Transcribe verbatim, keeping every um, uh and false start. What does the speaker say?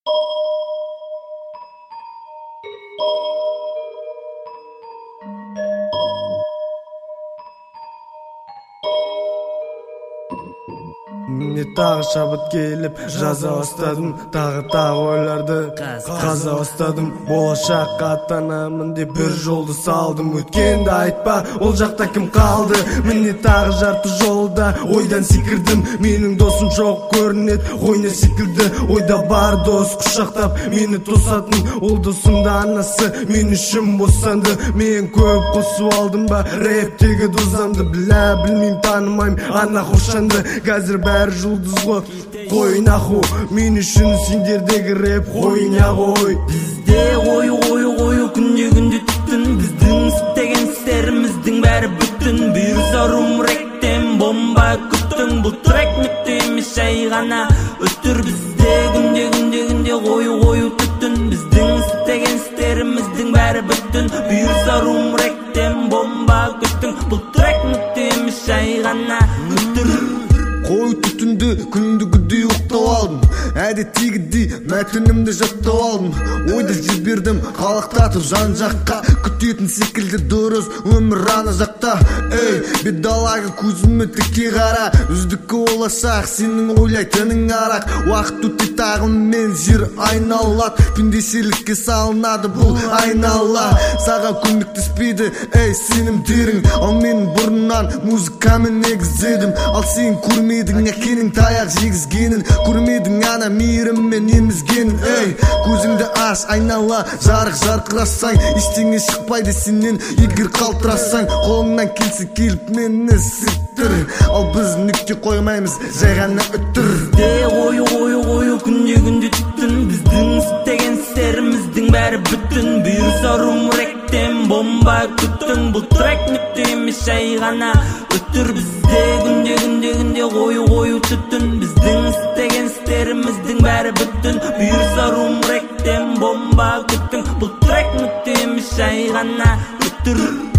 Міне тағы шабыт келіп жаза бастадым, тағы тағы ойларды қаза бастадым. Болашаққа аттанамын деп бір жолды салдым, өткенді айтпа, ол жақта кім қалды. Міне тағы жарты жолда ойдан секірдім, менің досым жоқ көрінеді, ойна секілді. Ойда бар дос құшақтап мені тосатын, ол досымды анасы мен үшін босанды. Мен көп қосып алдым ба рэптегі дозамды, білә білмейм танымайм ана қошанды. Қазір бәрі жұлдыз ғой, қой наху, мен үшін сендердегі рэп қойня ғой. Бізде қою қою қою күнде күнде түттін, біздің істеген істеріміздің бәрі бүтін. Бұйырса румректен бомба күттің, бұл трек нүкте емес жай ғана өтір. Бізде күнде күнде күнде қою қою түттін, біздің істеген істеріміздің бәрі бүтін. Бұйырса румректен бомба күттің, бұл трек нүкте емес жай ғана өтір. Қой түтінді күндігідей ұқтау алдым, әдеттегідей мәтінімді жаттау алдым. Ойды жібердім қалықтатып жан жаққа, күтетін секілді дұрыс өмір ана жақта. Эй, бедалага көзіме тіке қара, үздіккі оласақ сенің ойлайтының арақ. Уақыт өте тағыммен жер айналады, пенdeселікке салынады бұл айнала. Саған көмектеспейді эй сенімдерің, ал мен бұрыннан музыкамен негіздедім. Ал сен көрмедің әкенің таяқ жегізгенін, көрмедің ана мейіріммен емізгенін. Эй, көзіңді аш айнала, жарық жарқырасаң, ештеңе шықпайды сенен егер қалтырасаң. Қолыңнан келсе келіп мені сіттір, ал біз нүкте қоймаймыз жай ғана үттір. Бізде қою қою қою күнде күнде түттін, біздің істеген істеріміздің бәрі бүтін. Бұйырса румректен бомба күттің, бұл трек нүкте емес жай ғана өтір. Бізде күнде күнде күнде қою қою түттін, біздің істеген істеріміздің бәрі бүтін. Бұйырса румректен бомба күттің, бұл трек нүкте емес жай ғана өтір.